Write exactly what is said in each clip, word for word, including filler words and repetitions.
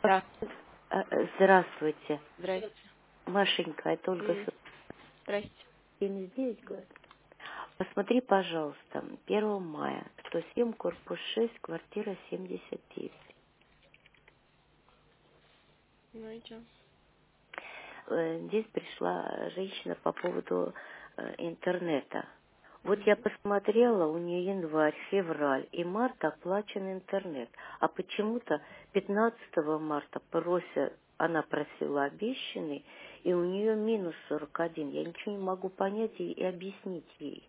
Да. А, э, Здравствуйте. Здрасте. Машенька, это Ольга М, Здрасте. семьдесят девять, говорит. Посмотри, пожалуйста, первого мая, сто семь, корпус шесть, квартира семьдесят девять. Ну и чё? Э, Здесь пришла женщина по поводу э, интернета. Вот я Мгм. посмотрела, у нее январь, февраль и март оплачен интернет. А почему-то пятнадцатого марта просят, она просила обещанный, и у нее минус сорок один. Я ничего не могу понять и, и объяснить ей.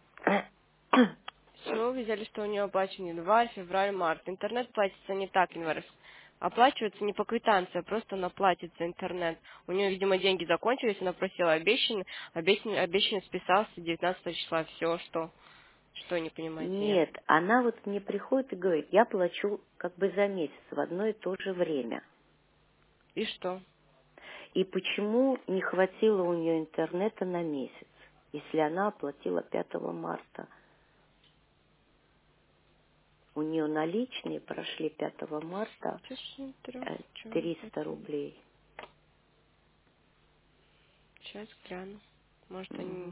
С чего вы взяли, что у нее оплачен январь, февраль, март? Интернет платится не так, январь. Оплачивается не по квитанции, а просто она платит за интернет. У нее, видимо, деньги закончились, она просила обещанный, обещанный, обещанный списался девятнадцатого числа. Все, что, что не понимаете я. Нет, она вот мне приходит и говорит, я плачу как бы за месяц в одно и то же время. И что? И почему не хватило у нее интернета на месяц, если она оплатила пятого марта? У нее наличные прошли пятого марта э, триста рублей. Сейчас гляну. Может, Мгм. они...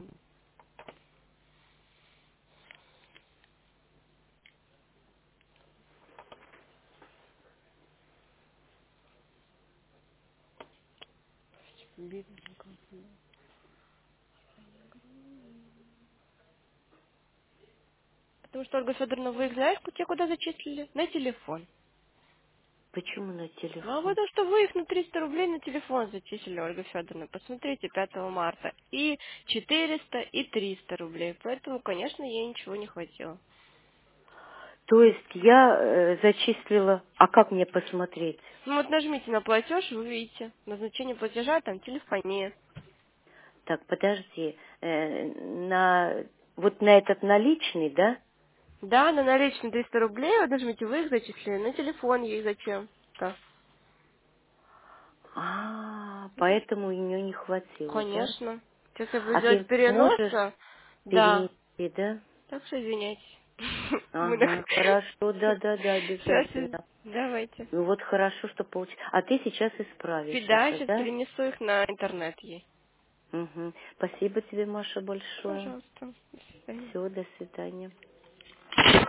Потому что, Ольга Федоровна, вы их знаете, те куда зачислили? На телефон. Почему на Ну, а телефон? потому что вы их на триста рублей на телефон зачислили, Ольга Федоровна. Посмотрите, пятого марта. И четыреста, и триста рублей. Поэтому, конечно, ей ничего не хватило. То есть я э, зачислила, а как мне посмотреть? Ну вот нажмите на платеж, вы видите. Назначение платежа, там телефония. Так, подожди, э, на вот на этот наличный, да? Да, на наличные триста рублей, вот нажмите, вы их зачислили. На телефон ей зачем? Да. А, поэтому у нее не хватило, да? Конечно. Сейчас я буду А делать ты можешь переноса. Да. перенести, да? Так что извиняйтесь. Мы на... Ага, хорошо, да-да-да, Сейчас, обязательно. давайте. Ну вот хорошо, что получилось. А ты сейчас исправишь Да, это, сейчас да? перенесу их на интернет ей. Угу. Спасибо тебе, Маша, большое. Пожалуйста. До свидания. Все, до свидания.